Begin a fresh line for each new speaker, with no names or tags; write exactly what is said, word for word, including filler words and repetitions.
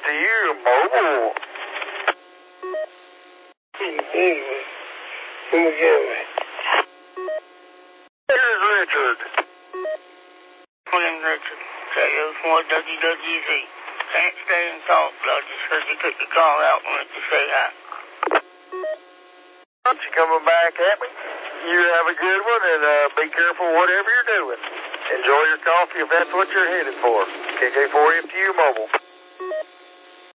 to you, mobile.
Anyway, come again.
Here's Richard.
Morning, Richard. K O four W W Z. Can't stay and talk, but I just heard you took the call out and went to say hi.
Aren't you coming back at me? You have a good one, and uh, be careful whatever you're doing. Enjoy your coffee if that's what you're headed for. K K four F T U Mobile.